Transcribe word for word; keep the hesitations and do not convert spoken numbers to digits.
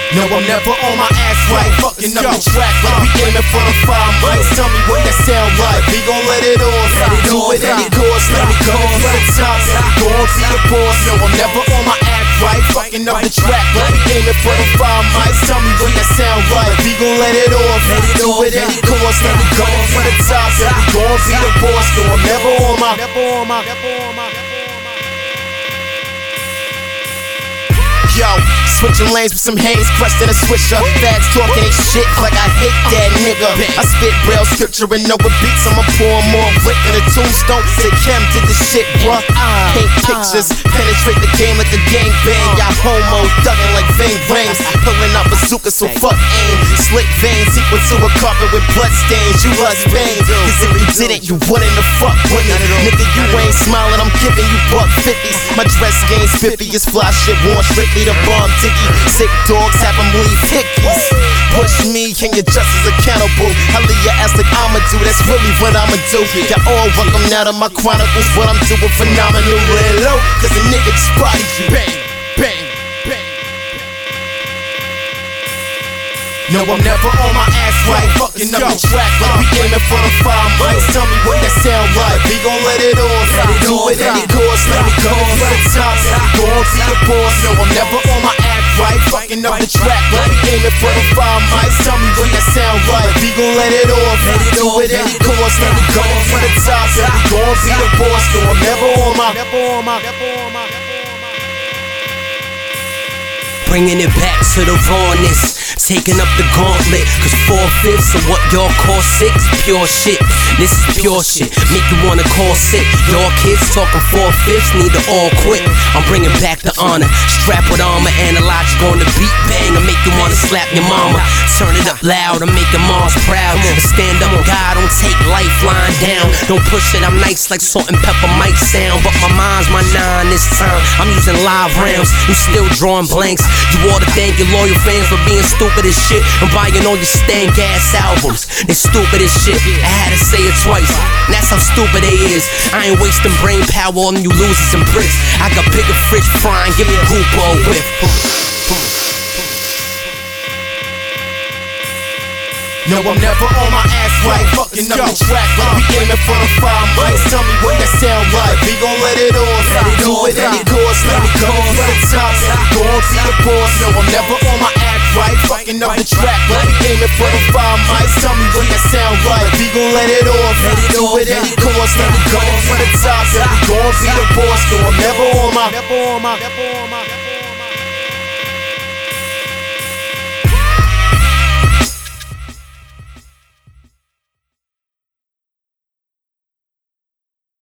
No, I'm never on my ass right, fucking up the track like we aiming for the five mics. Tell me what that sound like. We gon' let it off. Do it any course. Let me come for the top. Go on to the boss. No, I'm never on my ass right, fucking up the track like we aiming for the five mics. Tell me what that sound like. We gon' let it off. Do it any course. Let me come for the top. Go on to the boss. No, I'm never on my. Never on my. Never on my. Yo, switching lanes with some haze, crushed in a swisher. Bags talking they shit like I hate that nigga. I spit braille scripture and over beats, I'ma pour more brick in a tombstone. Say Chem did this shit, bruh. Paint pictures, penetrate the game like a gangbang. Y'all homo, thugging like vein rings. Pulling out bazooka, so fuck aim. Slick veins equal to a carpet with blood stains. You lust pain, cause if you didn't, you wouldn't have fucked with me. Nigga, you ain't smiling, I'm giving you buck fifties. My dress game's fifty, is fly shit, worn strictly the bomb ticky. Sick dogs have them leave hickeys. Push me and you're just as accountable. I leave your ass like I'ma do. That's really what I'ma do. Y'all all welcome now to my chronicles. What I'm doing phenomenal. Lay low, cause a nigga just body you. Bang, bang, bang. No, I'm never on my ass right, fucking up the track like we aiming for the five mics. Tell me what that sound like. We gon' let it off. Do it any course. Let me go for the top. Go on to the boss. No, I'm never on my ass right, fucking up the track like we aiming for the five mics. Tell me what that sound like. We gon' let it off. Do it any course. Let me go for the top. Go on to the boss. No, I'm never on my. Never on my. Never on my. Bringing it back to the rawness, taking up the gauntlet. Cause four-fifths of what y'all call sick is pure shit. This is pure shit, make you wanna call sick. Y'all kids talking four-fifths, need to all quit. I'm bringing back the honor, strap with armor, analogic on the beat, bang. I make you wanna slap your mama. Turn it up loud, I'm making Mars proud. Stand up, God, don't take life lying down. Don't push it, I'm nice like salt and pepper mic sound. But my mind's my nine this time, I'm using live rounds. You still drawing blanks. You ought to thank your loyal fans for being stupid as shit and buying all your stank ass albums. They stupid as shit, I had to say it twice. That's how stupid they is. I ain't wasting brain power on you losers and bricks. I got bigger fridge frying, give me a hoop or a whip. No, I'm never on my ass right, fucking up the track like we aiming for the five mics. Tell me what that sound like. We gon' let it off. Do it any course. Let me go for the top. Go on to the boss. No, I'm never on my ass right, fucking up the track like we aiming for the five mics. Tell me what that sound like. We gon' let it off. Do it any course. Let me go for the top. Go on to the boss. No, I'm never on my. Never on my. Never on my.